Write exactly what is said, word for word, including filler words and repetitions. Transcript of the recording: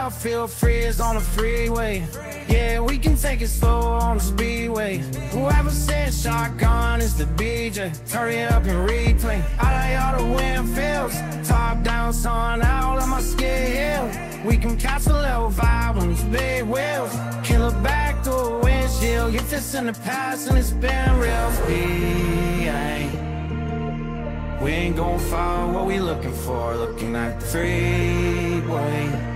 out, feel free is on the freeway. Yeah, we can take it slow on the speedway. Whoever said shotgun is the D J, hurry up and replay. I like all the windfields, top down, sun out on my scale. We can catch a level vibe on these big wheels. Kill it back through a windshield. Get this in the past and it's been real. We ain't, we ain't gon' find what we looking for. Looking at the freeway.